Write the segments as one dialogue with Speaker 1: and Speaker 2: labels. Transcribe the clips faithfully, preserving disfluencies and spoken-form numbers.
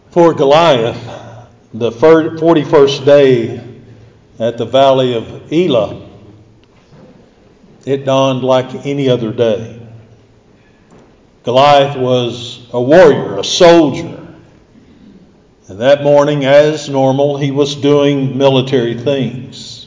Speaker 1: For Goliath, the forty-first day at the valley of Elah, it dawned like any other day. Goliath was a warrior, a soldier. And that morning, as normal, he was doing military things.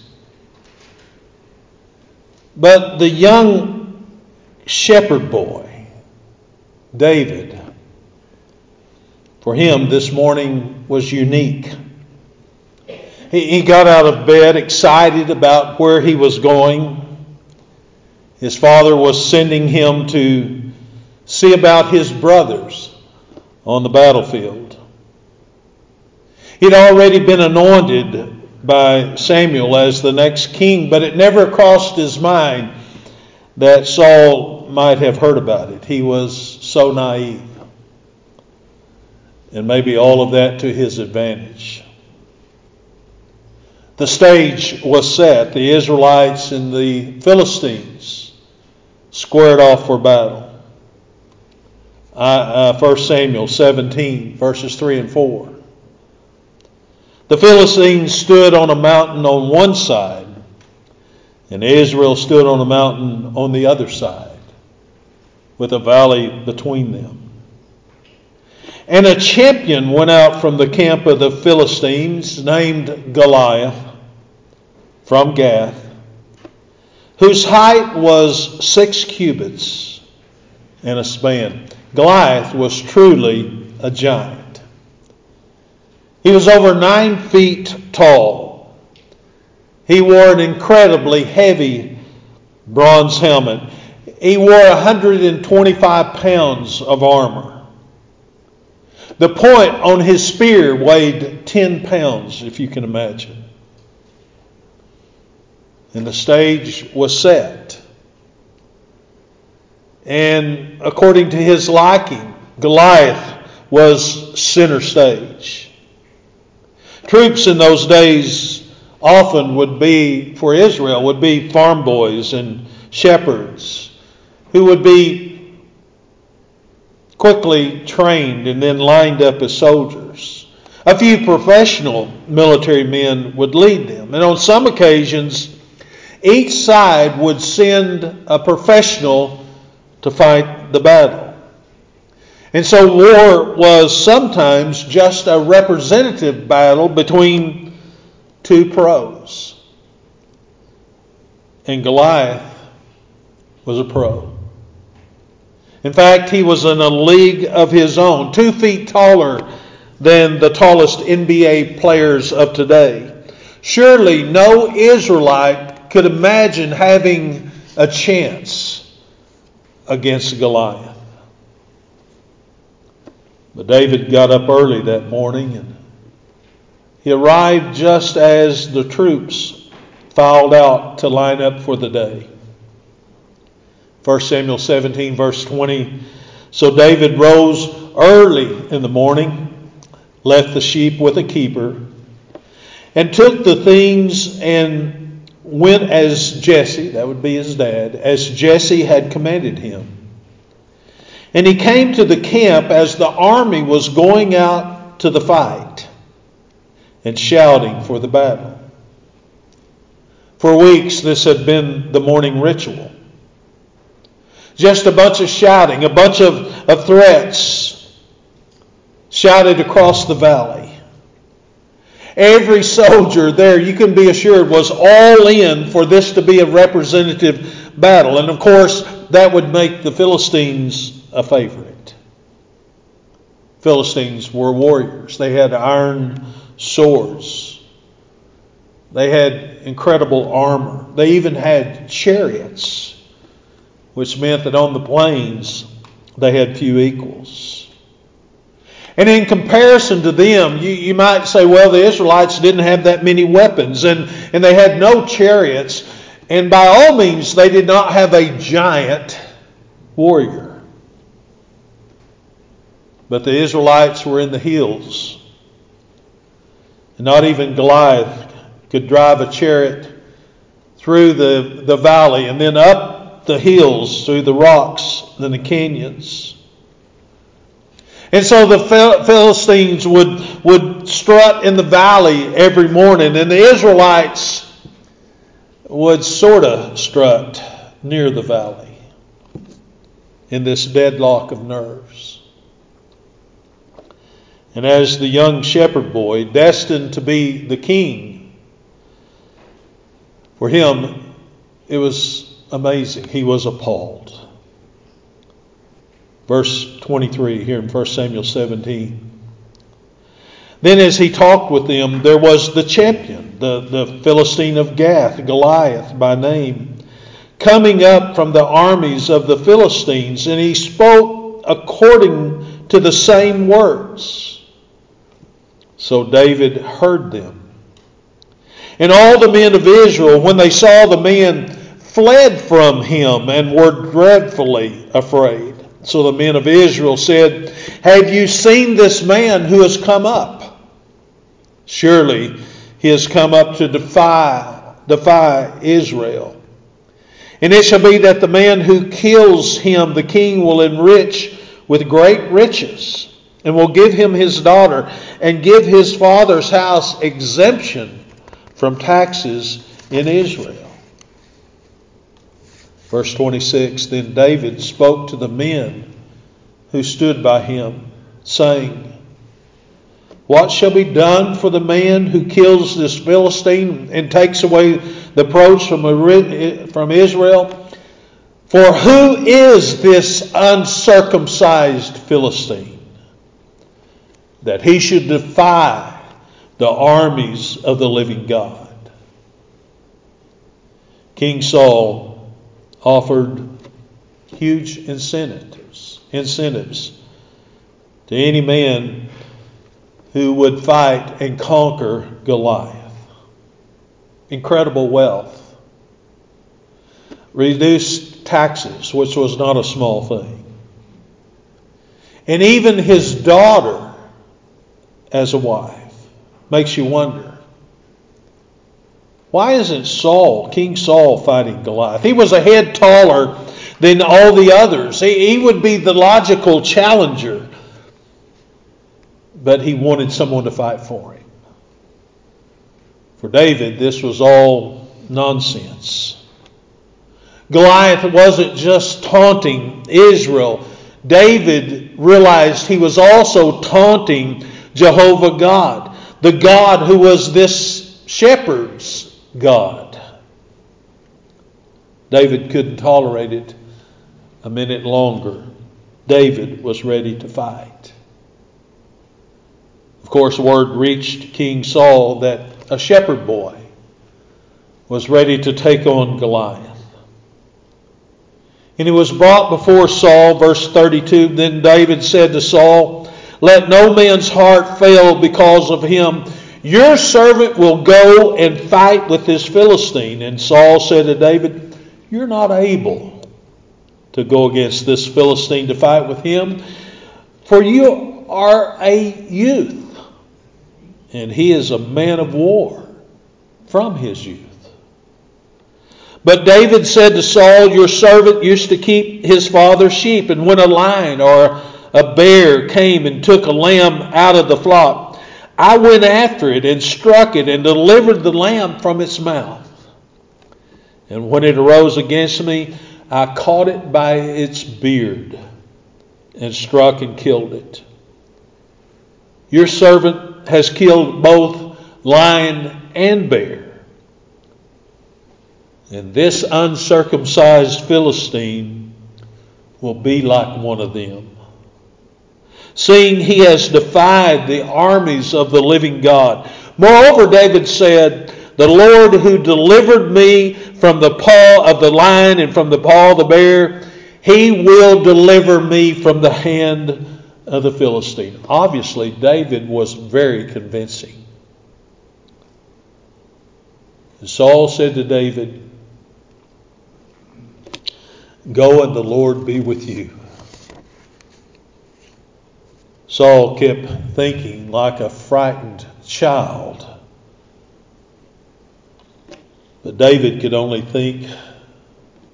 Speaker 1: But the young shepherd boy, David, for him this morning was unique. He, he got out of bed excited about where he was going. His father was sending him to see about his brothers on the battlefield. He'd already been anointed by Samuel as the next king, but it never crossed his mind that Saul might have heard about it. He was so naive. And maybe all of that to his advantage. The stage was set. The Israelites and the Philistines squared off for battle. Uh, uh, First Samuel seventeen, verses three and four. The Philistines stood on a mountain on one side, and Israel stood on a mountain on the other side, with a valley between them. And a champion went out from the camp of the Philistines, named Goliath, from Gath, whose height was six cubits and a span. Goliath was truly a giant. He was over nine feet tall. He wore an incredibly heavy bronze helmet. He wore one hundred twenty-five pounds of armor. The point on his spear weighed ten pounds, if you can imagine. And the stage was set. And according to his liking, Goliath was center stage. Troops in those days often would be, for Israel, would be farm boys and shepherds who would be quickly trained and then lined up as soldiers. A few professional military men would lead them. And on some occasions, each side would send a professional to fight the battle. And so war was sometimes just a representative battle between two pros. And Goliath was a pro. In fact, he was in a league of his own, two feet taller than the tallest N B A players of today. Surely no Israelite could imagine having a chance against Goliath. But David got up early that morning and he arrived just as the troops filed out to line up for the day. First Samuel seventeen, verse twenty. So David rose early in the morning, left the sheep with a keeper, and took the things and went as Jesse, that would be his dad, as Jesse had commanded him. And he came to the camp as the army was going out to the fight and shouting for the battle. For weeks this had been the morning ritual. Just a bunch of shouting, a bunch of, of threats shouted across the valley. Every soldier there, you can be assured, was all in for this to be a representative battle. And of course, that would make the Philistines a favorite. Philistines were warriors. They had iron swords. They had incredible armor. They even had chariots, which meant that on the plains they had few equals. And in comparison to them, you, you might say, well, the Israelites didn't have that many weapons and, and they had no chariots. And by all means, they did not have a giant warrior. But the Israelites were in the hills. And not even Goliath could drive a chariot through the, the valley and then up the hills, through the rocks and the canyons. And so the Philistines would, would strut in the valley every morning, and the Israelites would sort of strut near the valley in this deadlock of nerves. And as the young shepherd boy, destined to be the king, for him, it was amazing. He was appalled. Verse twenty-three here in First Samuel seventeen. Then as he talked with them, there was the champion, the, the Philistine of Gath, Goliath by name, coming up from the armies of the Philistines, and he spoke according to the same words. So David heard them. And all the men of Israel, when they saw the man, fled from him and were dreadfully afraid. So the men of Israel said, "Have you seen this man who has come up? Surely he has come up to defy, defy Israel. And it shall be that the man who kills him, the king will enrich with great riches, and will give him his daughter, and give his father's house exemption from taxes in Israel." Verse twenty-six, Then David spoke to the men who stood by him, saying, "What shall be done for the man who kills this Philistine and takes away the reproach from, from Israel? For who is this uncircumcised Philistine, that he should defy the armies of the living God?" King Saul offered huge incentives, incentives to any man who would fight and conquer Goliath. Incredible wealth. Reduced taxes, which was not a small thing. And even his daughter as a wife. Makes you wonder, why isn't Saul, King Saul, fighting Goliath? He was a head taller than all the others. He, he would be the logical challenger. But he wanted someone to fight for him. For David, this was all nonsense. Goliath wasn't just taunting Israel. David realized he was also taunting Jehovah God, the God who was this shepherd's God. David couldn't tolerate it a minute longer. David was ready to fight. Of course, word reached King Saul that a shepherd boy was ready to take on Goliath. And he was brought before Saul, verse thirty-two. Then David said to Saul, "Let no man's heart fail because of him. Your servant will go and fight with this Philistine." And Saul said to David, "You're not able to go against this Philistine to fight with him, for you are a youth, and he is a man of war from his youth." But David said to Saul, "Your servant used to keep his father's sheep, and when a lion or a bear came and took a lamb out of the flock, I went after it and struck it and delivered the lamb from its mouth. And when it arose against me, I caught it by its beard and struck and killed it. Your servant has killed both lion and bear. And this uncircumcised Philistine will be like one of them, seeing he has defied the armies of the living God. Moreover, David said, the Lord who delivered me from the paw of the lion and from the paw of the bear, he will deliver me from the hand of the Philistine." Obviously, David was very convincing. And Saul said to David, "Go and the Lord be with you." Saul kept thinking like a frightened child. But David could only think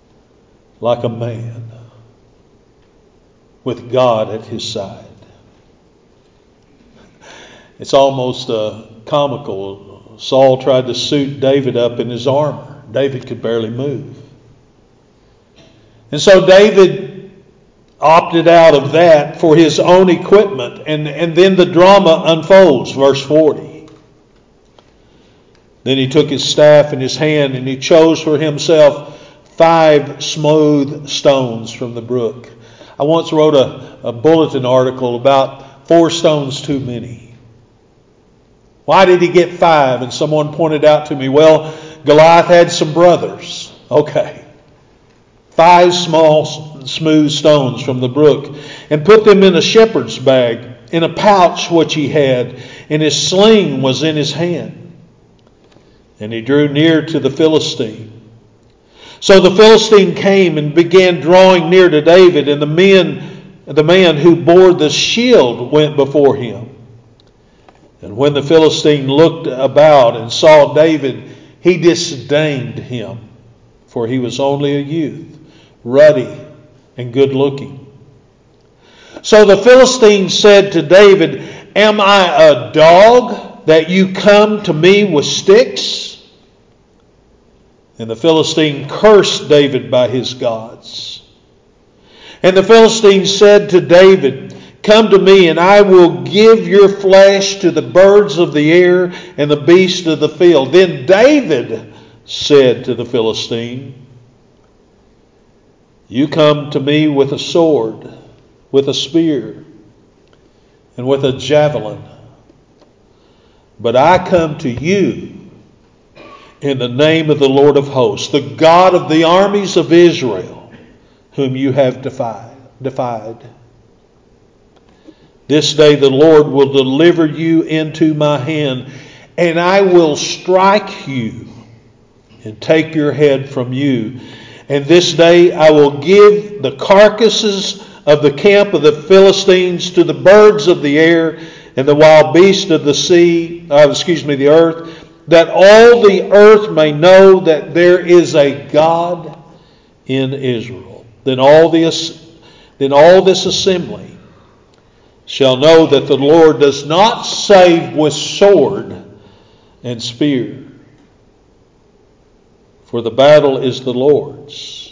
Speaker 1: like a man with God at his side. It's almost uh, comical. Saul tried to suit David up in his armor. David could barely move. And so David opted out of that for his own equipment. And, and then the drama unfolds, verse forty. Then he took his staff in his hand and he chose for himself five smooth stones from the brook. I once wrote a, a bulletin article about four stones too many. Why did he get five? And someone pointed out to me, well, Goliath had some brothers. Okay. Five small smooth stones from the brook, and put them in a shepherd's bag, in a pouch which he had, and his sling was in his hand. And he drew near to the Philistine. So the Philistine came and began drawing near to David, and the men, the man who bore the shield went before him. And when the Philistine looked about and saw David, he disdained him, for he was only a youth, ruddy and good looking. So the Philistine said to David, "Am I a dog that you come to me with sticks?" And the Philistine cursed David by his gods. And the Philistine said to David, "Come to me, and I will give your flesh to the birds of the air and the beasts of the field." Then David said to the Philistine, "You come to me with a sword, with a spear, and with a javelin. But I come to you in the name of the Lord of hosts, the God of the armies of Israel, whom you have defied. defied. This day the Lord will deliver you into my hand, and I will strike you and take your head from you. And this day I will give the carcasses of the camp of the Philistines to the birds of the air and the wild beasts of the sea, uh, excuse me, the earth, that all the earth may know that there is a God in Israel. Then all this, then all this assembly shall know that the Lord does not save with sword and spear, for the battle is the Lord's,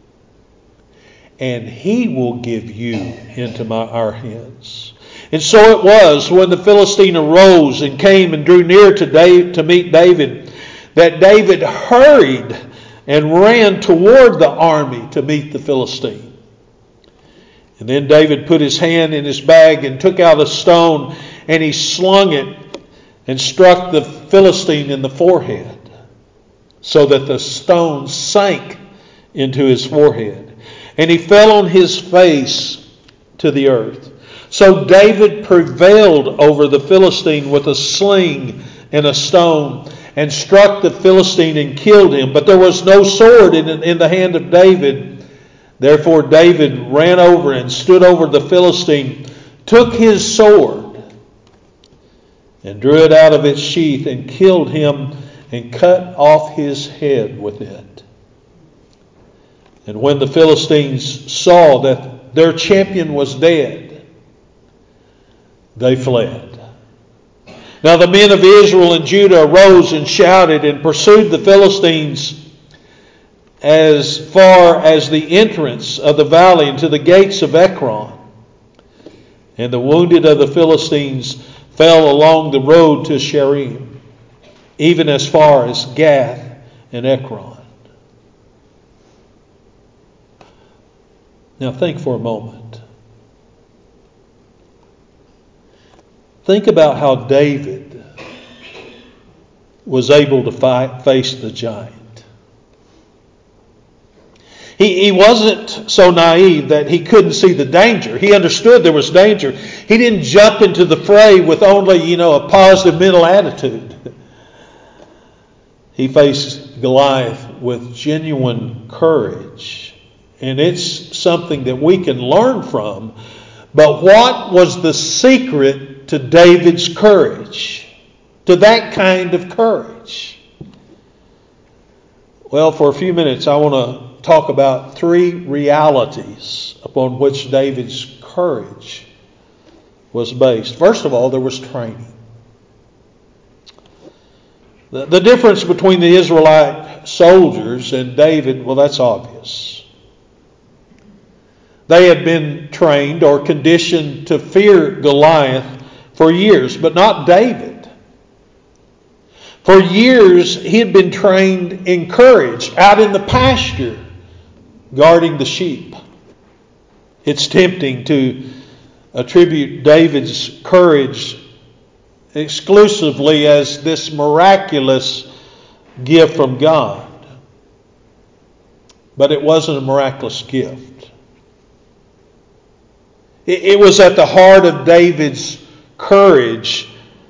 Speaker 1: and he will give you into my, our hands." And so it was, when the Philistine arose and came and drew near to David, to meet David, that David hurried and ran toward the army to meet the Philistine. And then David put his hand in his bag and took out a stone, and he slung it and struck the Philistine in the forehead, so that the stone sank into his forehead, and he fell on his face to the earth. So David prevailed over the Philistine with a sling and a stone, and struck the Philistine and killed him. But there was no sword in, in the hand of David. Therefore David ran over and stood over the Philistine, took his sword, and drew it out of its sheath, and killed him, and cut off his head with it. And when the Philistines saw that their champion was dead, they fled. Now the men of Israel and Judah arose and shouted and pursued the Philistines as far as the entrance of the valley and to the gates of Ekron. And the wounded of the Philistines fell along the road to Sharim, even as far as Gath and Ekron. Now think for a moment. Think about how David was able to fight, face the giant. He, he wasn't so naive that he couldn't see the danger. He understood there was danger. He didn't jump into the fray with only, you know, a positive mental attitude. He faced Goliath with genuine courage. And it's something that we can learn from. But what was the secret to David's courage? To that kind of courage? Well, for a few minutes I want to talk about three realities upon which David's courage was based. First of all, there was training. The, the difference between the Israelite soldiers and David, well, that's obvious. They had been trained or conditioned to fear Goliath for years, but not David. For years, he had been trained in courage out in the pasture, guarding the sheep. It's tempting to attribute David's courage exclusively as this miraculous gift from God. But it wasn't a miraculous gift. It, it was at the heart of David's courage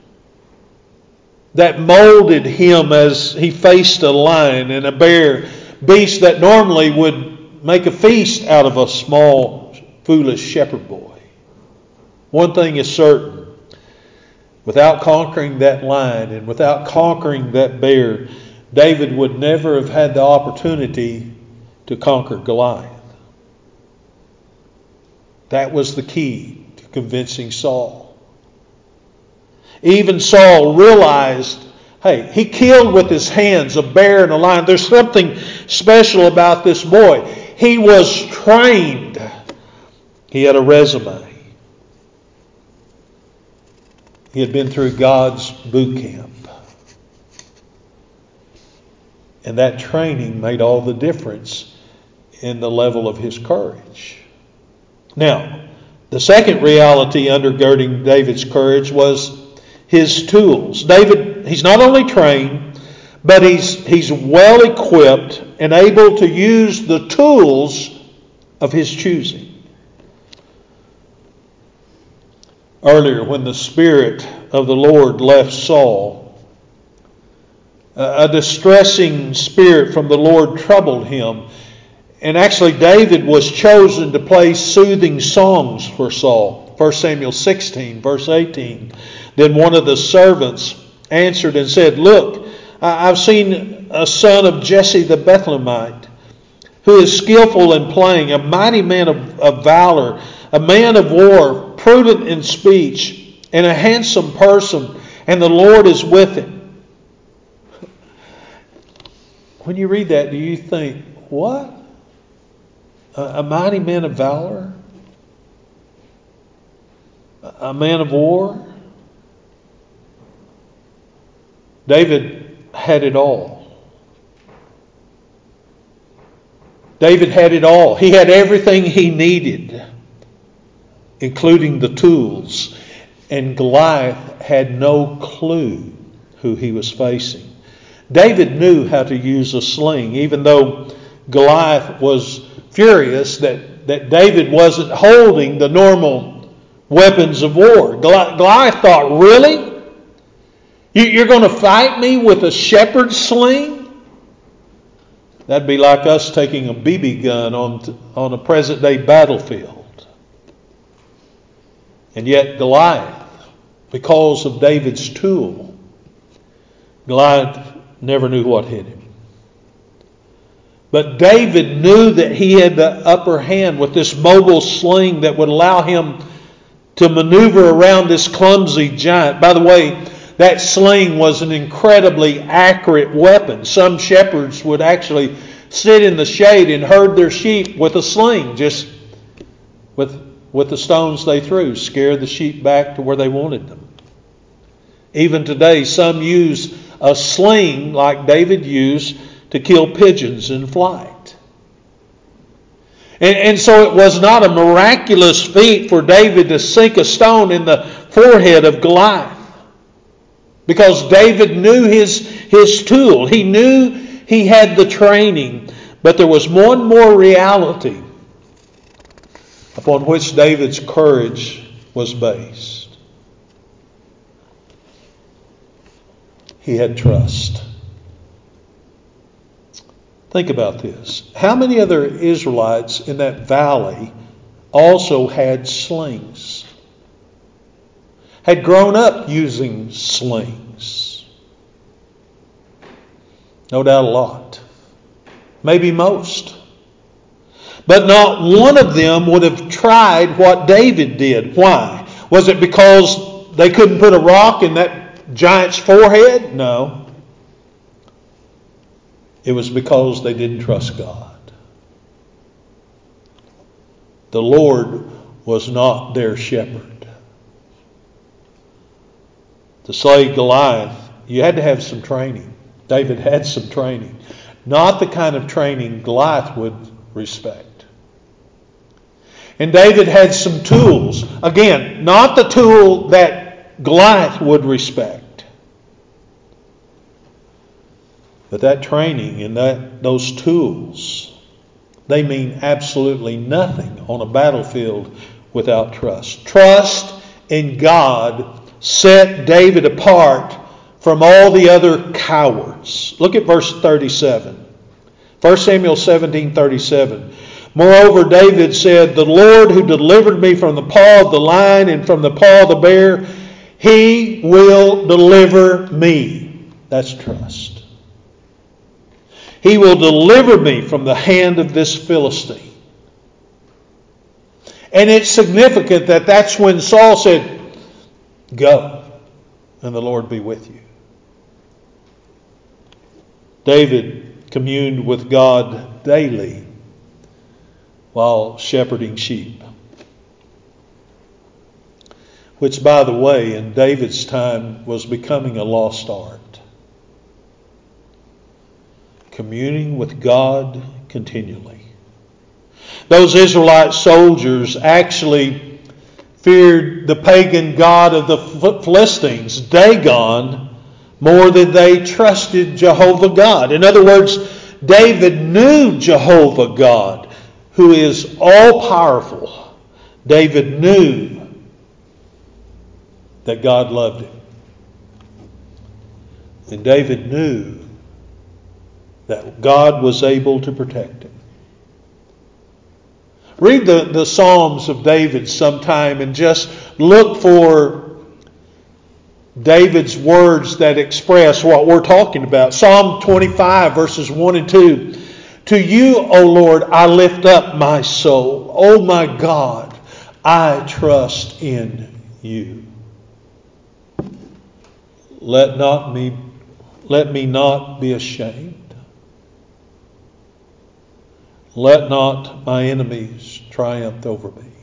Speaker 1: that molded him as he faced a lion and a bear, beasts that normally would make a feast out of a small, foolish shepherd boy. One thing is certain. Without conquering that lion and without conquering that bear, David would never have had the opportunity to conquer Goliath. That was the key to convincing Saul. Even Saul realized, hey, he killed with his hands a bear and a lion. There's something special about this boy. He was trained. He had a resume. He had been through God's boot camp. And that training made all the difference in the level of his courage. Now, the second reality undergirding David's courage was his tools. David, he's not only trained, but he's, he's well equipped and able to use the tools of his choosing. Earlier, when the Spirit of the Lord left Saul, a distressing spirit from the Lord troubled him. And actually, David was chosen to play soothing songs for Saul. First Samuel sixteen, verse eighteen. Then one of the servants answered and said, "Look, I've seen a son of Jesse the Bethlehemite, who is skillful in playing, a mighty man of, of valor, a man of war, prudent in speech, and a handsome person, and the Lord is with him." When you read that, do you think, what? A, a mighty man of valor? A man of war? David had it all. David had it all. He had everything he needed, including the tools. And Goliath had no clue who he was facing. David knew how to use a sling, even though Goliath was furious that, that David wasn't holding the normal weapons of war. Goliath thought, really? You're going to fight me with a shepherd's sling? That'd be like us taking a B B gun on, on a present-day battlefield. And yet Goliath, because of David's tool, Goliath never knew what hit him. But David knew that he had the upper hand with this mobile sling that would allow him to maneuver around this clumsy giant. By the way, that sling was an incredibly accurate weapon. Some shepherds would actually sit in the shade and herd their sheep with a sling, just with, with the stones they threw, scare the sheep back to where they wanted them. Even today, some use a sling like David used to kill pigeons in flight. And, and so it was not a miraculous feat for David to sink a stone in the forehead of Goliath. Because David knew his, his tool. He knew he had the training. But there was one more reality upon which David's courage was based. He had trust. Think about this. How many other Israelites in that valley also had slings? Had grown up using slings? No doubt a lot. Maybe most. But not one of them would have tried what David did. Why? Was it because they couldn't put a rock in that giant's forehead? No. It was because they didn't trust God. The Lord was not their shepherd. To slay Goliath, you had to have some training. David had some training. Not the kind of training Goliath would respect. And David had some tools. Again, not the tool that Goliath would respect. But that training and that those tools, they mean absolutely nothing on a battlefield without trust. Trust in God set David apart from all the other cowards. Look at verse thirty-seven. First Samuel seventeen thirty-seven. Moreover, David said, the Lord who delivered me from the paw of the lion and from the paw of the bear, He will deliver me. That's trust. He will deliver me from the hand of this Philistine. And it's significant that that's when Saul said, go, and the Lord be with you. David communed with God daily while shepherding sheep. Which, by the way, in David's time was becoming a lost art. Communing with God continually. Those Israelite soldiers actually feared the pagan god of the Philistines, Dagon, more than they trusted Jehovah God. In other words, David knew Jehovah God, who is all-powerful. David knew that God loved him. And David knew that God was able to protect him. Read the, the Psalms of David sometime and just look for David's words that express what we're talking about. Psalm twenty-five, verses one and two. To you, O Lord, I lift up my soul. O my God, I trust in you. Let not me, let me not be ashamed. Let not my enemies triumph over me.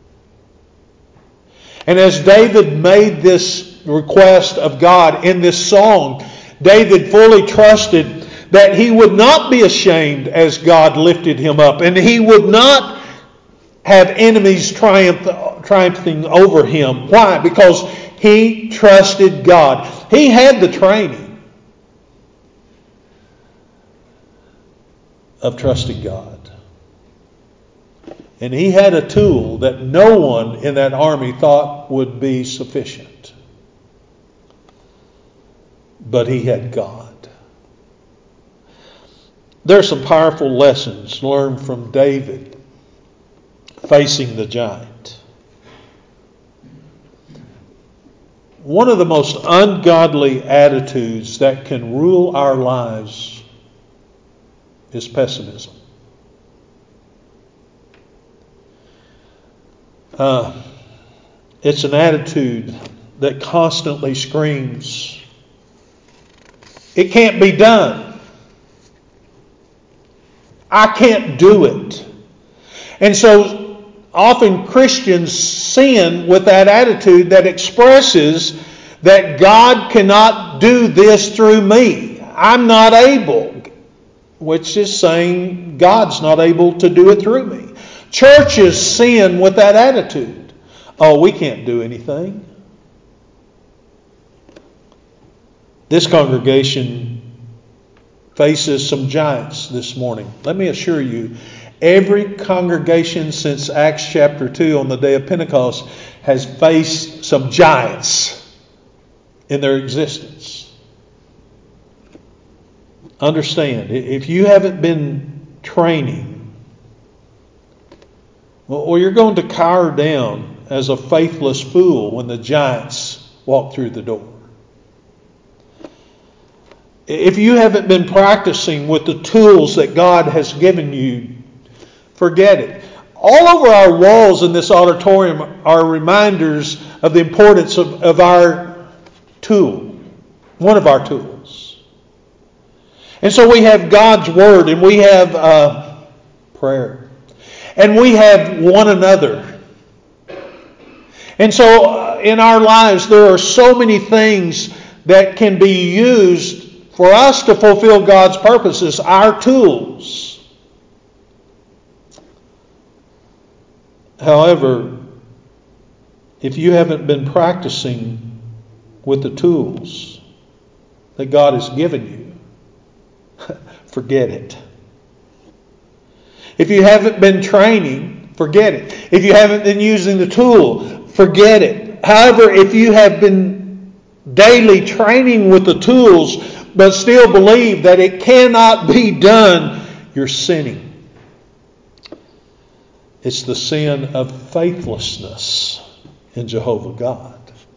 Speaker 1: And as David made this request of God in this song, David fully trusted that he would not be ashamed as God lifted him up. And he would not have enemies triumph, triumphing over him. Why? Because he trusted God. He had the training of trusting God. And he had a tool that no one in that army thought would be sufficient. But he had God. There are some powerful lessons learned from David facing the giant. One of the most ungodly attitudes that can rule our lives is pessimism. Uh, it's an attitude that constantly screams, it can't be done. I can't do it. And so often Christians sin with that attitude that expresses that God cannot do this through me. I'm not able. Which is saying God's not able to do it through me. Churches sin with that attitude. Oh, we can't do anything. This congregation faces some giants this morning. Let me assure you, every congregation since Acts chapter two on the day of Pentecost has faced some giants in their existence. Understand, if you haven't been training, well, you're going to cower down as a faithless fool when the giants walk through the door. If you haven't been practicing with the tools that God has given you, forget it. All over our walls in this auditorium are reminders of the importance of, of our tool, one of our tools. And so we have God's Word, and we have uh, prayer. And we have one another. And so uh, in our lives, there are so many things that can be used for us to fulfill God's purposes, our tools. However, if you haven't been practicing with the tools that God has given you, forget it. If you haven't been training, forget it. If you haven't been using the tool, forget it. However, if you have been daily training with the tools, but still believe that it cannot be done, you're sinning. It's the sin of faithlessness in Jehovah God.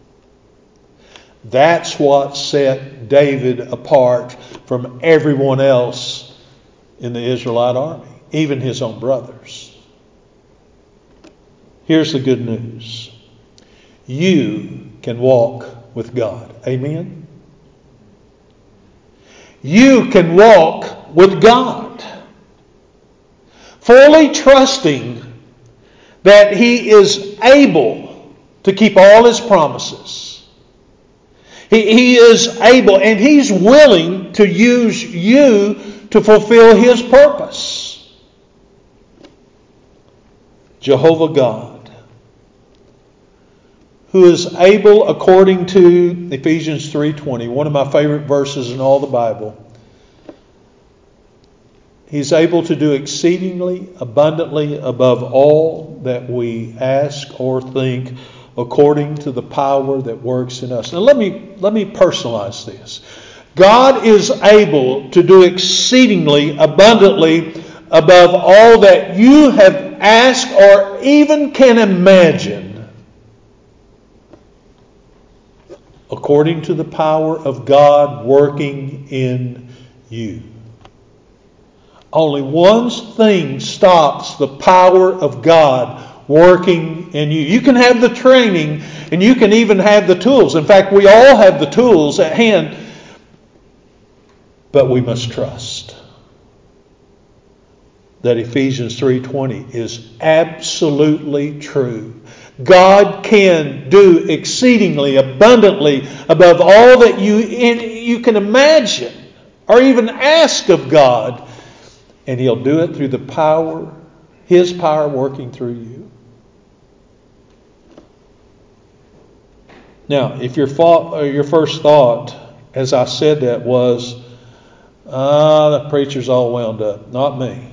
Speaker 1: That's what set David apart from everyone else in the Israelite army, even his own brothers. Here's the good news. You can walk with God. Amen? You can walk with God, fully trusting that He is able to keep all His promises. He, he is able and He's willing to use you to fulfill His purpose. Jehovah God, who is able, according to Ephesians three twenty, one of my favorite verses in all the Bible, He's able to do exceedingly abundantly above all that we ask or think, according to the power that works in us. Now let me let me personalize this. God is able to do exceedingly abundantly above all that you have asked or even can imagine, according to the power of God working in you. Only one thing stops the power of God working in you. You can have the training and you can even have the tools. In fact, we all have the tools at hand, but we must trust that Ephesians three twenty is absolutely true. God can do exceedingly abundantly above all that you, you can imagine or even ask of God. And He'll do it through the power, His power working through you. Now, if your thought, or your first thought, as I said that, was, ah, the preacher's all wound up. Not me.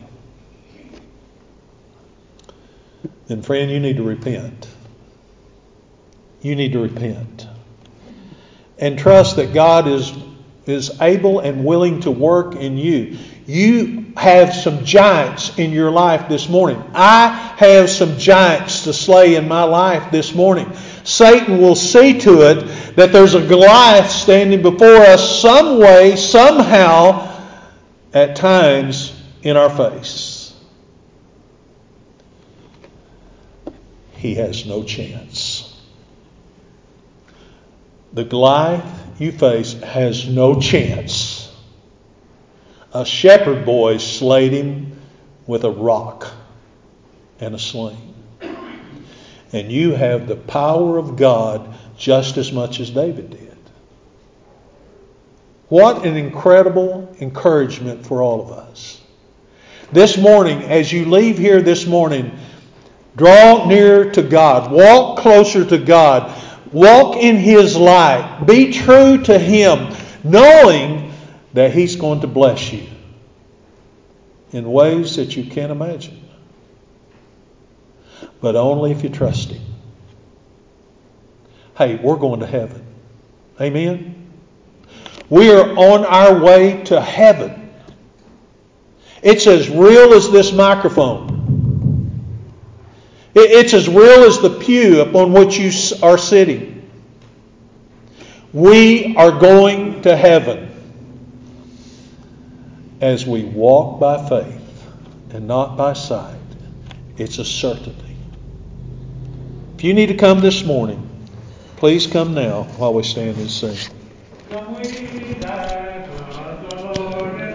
Speaker 1: Then, friend, you need to repent. You need to repent. And trust that God is, is able and willing to work in you. You have some giants in your life this morning. I have some giants to slay in my life this morning. Satan will see to it that there's a Goliath standing before us some way, somehow, at times in our face. He has no chance. The Goliath you face has no chance. A shepherd boy slayed him with a rock and a sling. And you have the power of God just as much as David did. What an incredible encouragement for all of us. This morning, as you leave here this morning, draw near to God. Walk closer to God. Walk in His light. Be true to Him, knowing that He's going to bless you in ways that you can't imagine. But only if you trust Him. Hey, we're going to heaven. Amen? We are on our way to heaven. It's as real as this microphone. It's as real as the pew upon which you are sitting. We are going to heaven as we walk by faith and not by sight. It's a certainty. If you need to come this morning, please come now while we stand and sing.